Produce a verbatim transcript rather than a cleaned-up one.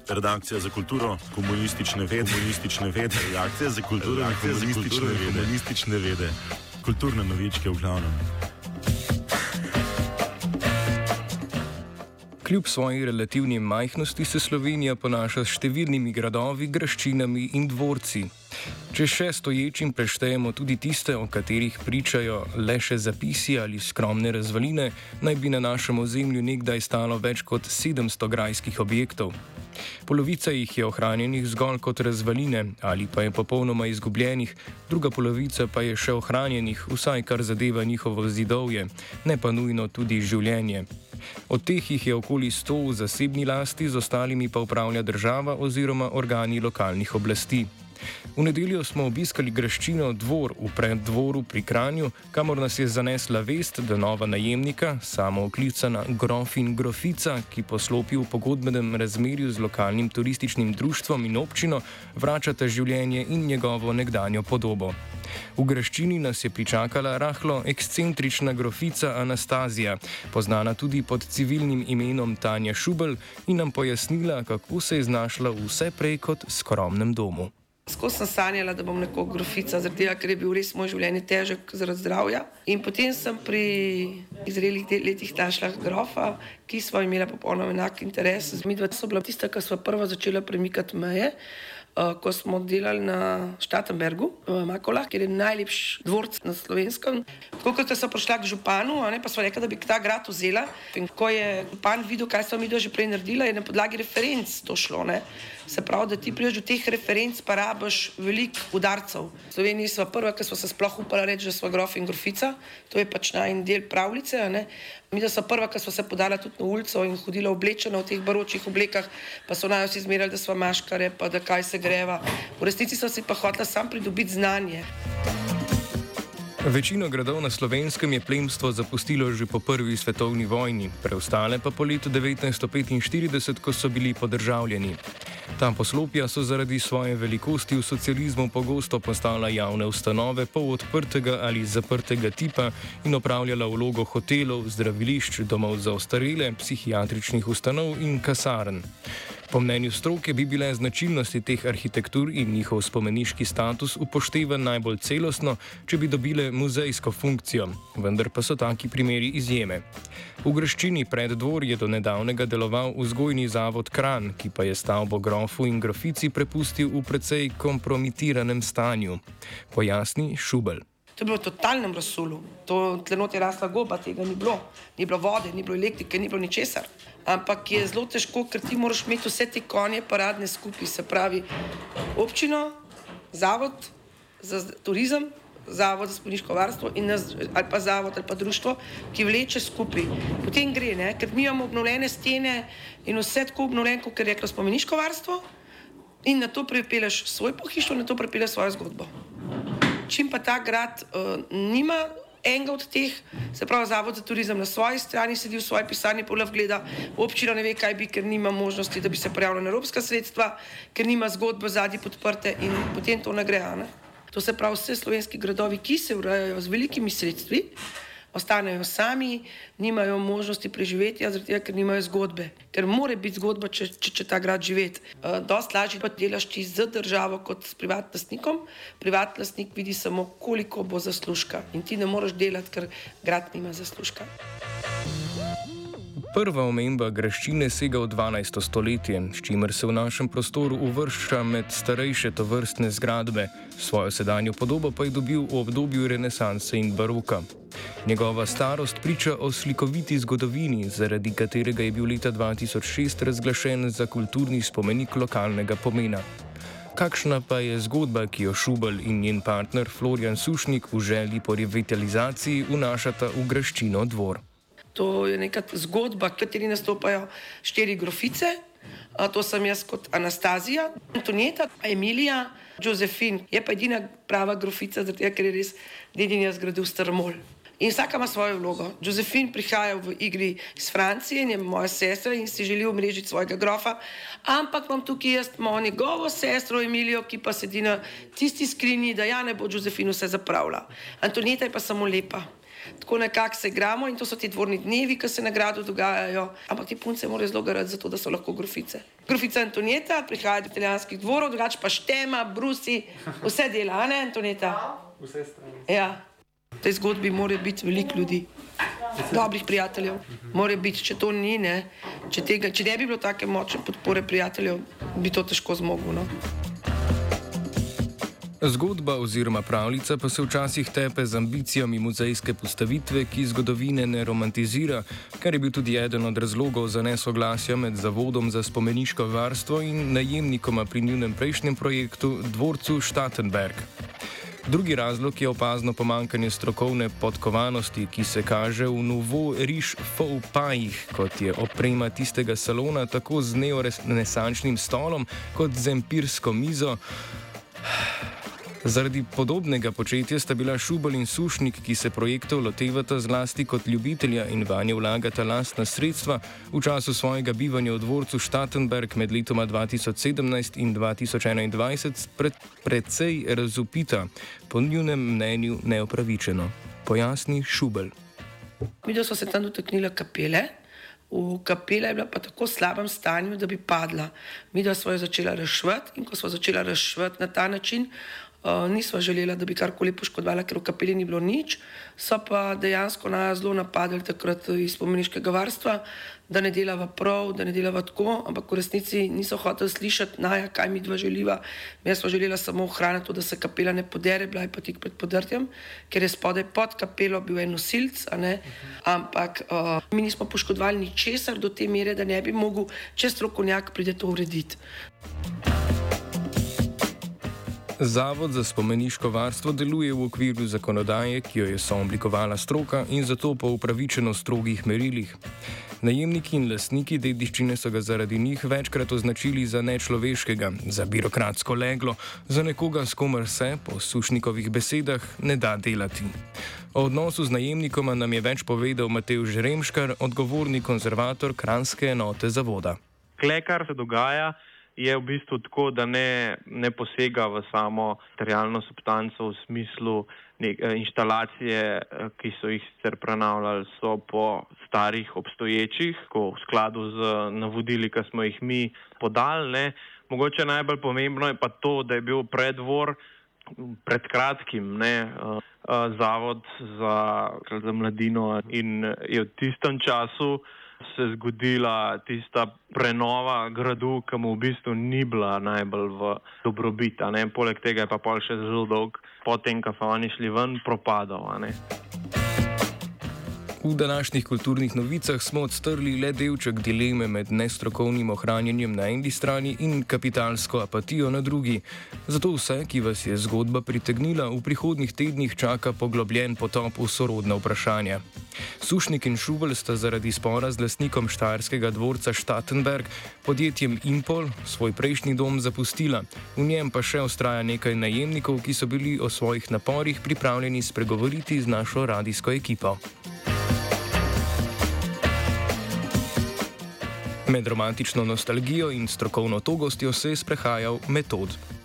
Redakcija za kulturo, komunistične vede, komunistične vede, redakcija za kulturo, redakcija za komunistične vede, komunistične vede, kulturne novičke v glavnem. Kljub svoji relativni majhnosti se Slovenija ponaša s številnimi gradovi, graščinami in dvorci. Če še stoječim preštejemo tudi tiste, o katerih pričajo le še zapisi ali skromne razvaline, naj bi na našem ozemlju nekdaj stalo več kot sedemsto grajskih objektov. Polovica jih je ohranjenih zgolj kot razvaline ali pa je popolnoma izgubljenih, druga polovica pa je še ohranjenih, vsaj kar zadeva njihovo zidovje, ne pa nujno tudi življenje. Od teh jih je okoli sto v zasebni lasti, z ostalimi pa upravlja država oziroma organi lokalnih oblasti. V nedeljo smo obiskali graščino Dvor v Preddvoru pri Kranju, kamor nas je zanesla vest, da nova najemnika, samooklicana grof in grofica, ki poslopi v pogodbenem razmerju z lokalnim turističnim društvom in občino, vračata življenje in njegovo nekdanjo podobo. V graščini nas je pričakala rahlo ekscentrična grofica Anastazija, poznana tudi pod civilnim imenom Tanja Šubel, in nam pojasnila, kako se je znašla v vse prej kot skromnem domu. Skozi sem sanjala, da bom neko grofica, zaradi tega, ker je bil res moj življenje težek zaradi zdravja. In potem sem pri izrelih letih našla grofa, ki sva imela popolnoma enak interes. Midva so bila tista, ki sva prva začela premikati meje, ko smo delali na Štatenbergu v Makolah, kjer je najlepši dvorc na Slovenskem. Tako kot so prišla k županu, ne, pa sva rekla, da bi ta grad vzela. In ko je župan videl, kaj sva midva že prej naredila, je na podlagi referenc to šlo. Ne. Se pravi, da ti priješ do teh referenc, pa rabiš veliko udarcev. V Sloveniji sva prva, ki sva se sploh upala reči, da sva grof in grofica. To je pač najin del pravljice. Ne. Mi da sva prva, ki sva se podala tudi na ulico in hodila oblečena v teh baročih oblekah, pa so naj vsi zmerali, da sva maškare, pa da kaj se greva. V resnici sva si pa hotela sam pridobiti znanje. Večino gradov na Slovenskem je plemstvo zapustilo že po prvi svetovni vojni, preostale pa po letu devetnajststo petinštirideset, ko so bili podržavljeni. Ta poslopja so zaradi svoje velikosti v socializmu pogosto postala javne ustanove polodprtega ali zaprtega tipa in opravljala vlogo hotelov, zdravilišč, domov za ostarele, psihiatričnih ustanov in kasarn. Po mnenju stroke bi bile značilnosti teh arhitektur in njihov spomeniški status upoštevan najbolj celostno, če bi dobile muzejsko funkcijo, vendar pa so taki primeri izjeme. V graščini Preddvor je do nedavnega deloval vzgojni zavod Kranj, ki pa je stavbo grofu in grofici prepustil v precej kompromitiranem stanju. Pojasni Šubel. To je bilo v totalnem razsulu. To tlenot je rasla goba, tega ni bilo. Ni bilo vode, ni bilo elektrike, ni bilo ničesar. Ampak je zelo težko, ker ti moraš imeti vse te konje paradne skupaj. Se pravi, občino, zavod za turizem, zavod za spomeniško varstvo in nas, ali pa zavod ali pa društvo, ki vleče skupaj. Potem gre, ne? Ker mi imamo obnovljene stene in vse tako obnovljeno, kot je reklo spomeniško varstvo, in na to pripeleš svoj pohištvo, na to pripeleš svojo zgodbo. Čim pa ta grad uh, nima enega od teh, se pravi zavod za turizem na svoji strani sedi v svoji pisarni, polav gleda, občina ne ve, kaj bi, ker nima možnosti, da bi se prijavila na evropska sredstva, ker nima zgodbe zadnji podprte in potem to ne gre. Ne? To se pravi, vse slovenski gradovi, ki se urejajo z velikimi sredstvi, ostanejo sami, nimajo možnosti preživetja, zaradi tega, ker nimajo zgodbe. Ker mora biti zgodba, če, če, če ta grad živeti. Uh, dost lažje pa delaš ti z državo kot s privatlastnikom. Privatlastnik vidi samo, koliko bo zaslužka. In ti ne moreš delati, ker grad nima zaslužka. Prva omemba graščine sega v dvanajsto stoletje, s čimer se v našem prostoru uvršča med starejše tovrstne zgradbe, svojo sedanjo podobo pa je dobil v obdobju renesanse in baroka. Njegova starost priča o slikoviti zgodovini, zaradi katerega je bil leta dva tisoč šest razglašen za kulturni spomenik lokalnega pomena. Kakšna pa je zgodba, ki jo Šubel in njen partner Florjan Sušnik v želji po revitalizaciji vnašata v graščino Dvor? To je neka zgodba, v kateri nastopajo štiri grofice. To sem jaz kot Anastazija, Antonieta, Emilija, Josefin. Je pa edina prava grofica, zato ker je res dedinja zgradil Strmol. In vsaka ima svojo vlogo. Josefin prihaja v igri iz Francije, je moja sestra in si želi omrežiti svojega grofa, ampak imam tukaj jaz mojo njegovo sestro Emilijo, ki pa sedi na tisti skrinji, da ja ne bo Josefin vse zapravila. Antonieta je pa samo lepa. tako nekako se igramo in to so ti dvorni dnevi, ki se na gradu dogajajo. Ampak ti punce morajo zelo garati za to, da so lahko grofice. Grofica Antonieta prihaja do italijanskih dvorov, drugače pa Štema, Brusi, vse dela, a ne Antonieta? Vse strani. Ja. V tej zgodbi mora biti veliko ljudi, dobrih prijateljev. Mora biti, če to ni, ne, če, tega, če ne bi bilo take močne podpore prijateljev, bi to težko zmoglo. No? Zgodba oziroma pravljica pa se včasih tepe z ambicijami muzejske postavitve, ki zgodovine ne romantizira, kar je bil tudi eden od razlogov za nesoglasja med Zavodom za spomeniško varstvo in najemnikoma pri njunem prejšnjem projektu dvorcu Stauffenberg. Drugi razlog je opazno pomankanje strokovne podkovanosti, ki se kaže v nouveau riche faux pas, kot je oprema tistega salona tako z neorenesančnim stolom kot z empirsko mizo. Zaradi podobnega početja sta bila Šubelj in Sušnik, ki se projektov lotevata zlasti kot ljubitelja in vanje vlagata lastna sredstva, v času svojega bivanja v dvorcu Stauffenberg med letoma dva tisoč sedemnajst in dva tisoč enaindvajset pred, precej razupita, po njunem mnenju neopravičeno. Pojasni Šubelj. Midva sva se tam dotaknila kapele. V kapela je bila pa tako v slabem stanju, da bi padla. Midva sva jo začela reševati in ko sva začela reševati na ta način, Uh, nisva želela, da bi karkoli poškodovala, ker v kapeli ni bilo nič. So pa dejansko nas zelo napadali takrat iz spomeniškega varstva, da ne delava prav, da ne delava tako, ampak v resnici niso hoteli slišati, naja, kaj mi dva želiva. Jaz sva želela samo ohraniti to, da se kapela ne podere, bila je pa tik pred podrtjem, ker je spodaj pod kapelo bil en nosilc, a ne? Ampak uh, mi nismo poškodovali ničesar do te mere, da ne bi mogel, če strokovnjak pride to urediti. Zavod za spomeniško varstvo deluje v okviru zakonodaje, ki jo je sooblikovala stroka in zato po upravičeno strogih merilih. Najemniki in lastniki dediščine so ga zaradi njih večkrat označili za nečloveškega, za birokratsko leglo, za nekoga, s komer se, po Sušnikovih besedah, ne da delati. O odnosu z najemnikoma nam je več povedal Matevž Remškar, odgovorni konzervator kranjske enote zavoda. Kle, kar se dogaja, je v bistvu tako, da ne, ne posega v samo materialno substanco v smislu nek, inštalacije, ki so jih sicer prenavljali, so po starih obstoječih, ko v skladu z navodili, ki smo jih mi podali. Ne. Mogoče najbolj pomembno je pa to, da je bil preddvor pred kratkim ne, Zavod za, za mladino in je v tistem času se zgodila tista prenova gradu, ki mu v bistvu ni bila najbolj v dobrobit. Poleg tega je pa pol še zelo dolg, potem, ko so oni šli ven, propadal. V današnjih kulturnih novicah smo odstrli le delček dileme med nestrokovnim ohranjanjem na eni strani in kapitalsko apatijo na drugi. Zato vse, ki vas je zgodba pritegnila, v prihodnjih tednih čaka poglobljen potop v sorodna vprašanja. Sušnik in Šubelj sta zaradi spora z lastnikom štajerskega dvorca Stauffenberg, podjetjem Impol, svoj prejšnji dom zapustila. V njem pa še ostaja nekaj najemnikov, ki so bili o svojih naporih pripravljeni spregovoriti z našo radijsko ekipo. Med romantično nostalgijo in strokovno togostjo se je sprehajal Metod.